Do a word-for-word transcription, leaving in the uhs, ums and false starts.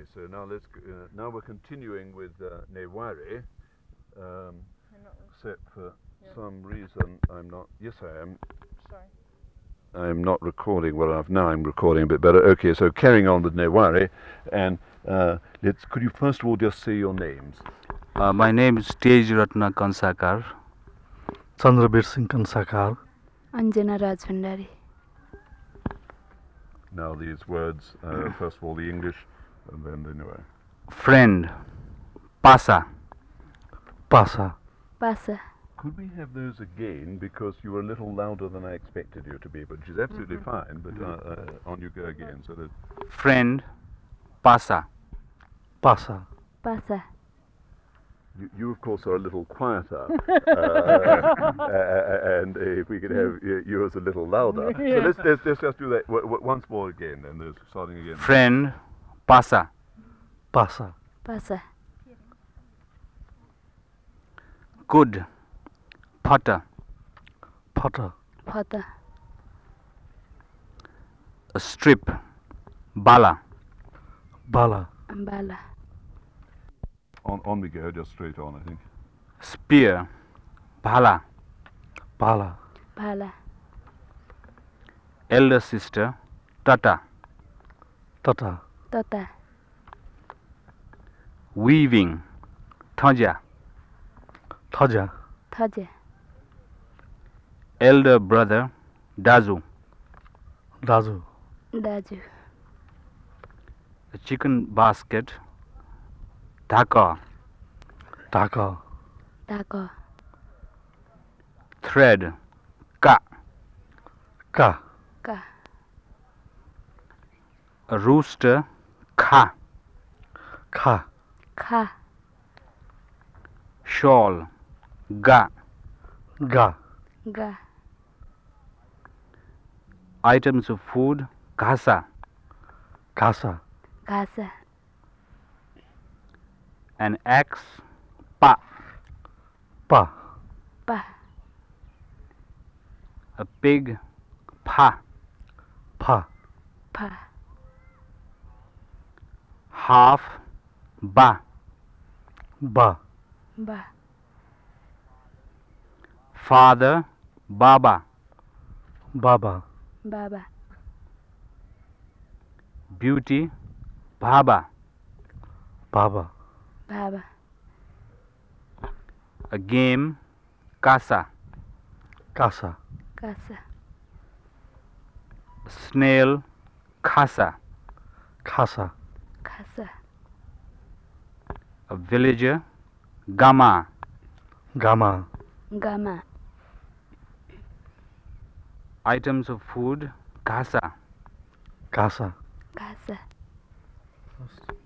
so now let's uh, now we're continuing with uh, Newari. Um, except for yeah. some reason I'm not. Yes, I am. Sorry. I'm not recording well enough. Now I'm recording a bit better. Okay, so carrying on with Newari, and uh, let's. Could you first of all just say your names? Uh, my name is Tej Ratna Kansakar. Chandrabir Singh Kansakar. Anjana Rajbhandari. Now these words. Uh, first of all, the English, and then the Newari. Friend. Pasa. Pasa. Pasa. Could we have those again, because you were a little louder than I expected you to be, but which is absolutely mm-hmm. fine, but uh, uh, on you go again. So that Friend. Pasa. Pasa. Pasa. You, you of course are a little quieter, uh, uh, and uh, if we could have uh, yours a little louder. Yeah. So let's, let's, let's just do that w w once more again, and there's starting again. Friend. Pasa. Pasa. Pasa. Good. Pata. Pata. Pata. A strip. Bala. Bala. Bala. On, on we go, just straight on, I think. Spear. Bhala. Bala. Bala. Elder sister. Tata. Tata. Tata. Weaving. Thaja. Thaja. Thaja. Elder brother. Dazu. Dazu. Daju. A chicken basket. Dhaka. Dhaka. Dhaka. Thread. Ka. Ka. Ka. A rooster. Kha. Kha. Kha. Shawl. Ga. Ga. Ga. Items of food. Ghasa. Ghasa. Ghasa. An axe. Pa. Pa. Pa. A pig. Pa. Pa. Pa. Half. Ba. Ba. Ba. Father. Baba. Baba. Baba. Beauty. Baba. Baba. Baba. A game. Casa. Casa. Casa. A snail. Khasa. Casa. Casa. A villager. Gama. Gama. Gama. Items of food. Casa. Casa. Casa. First.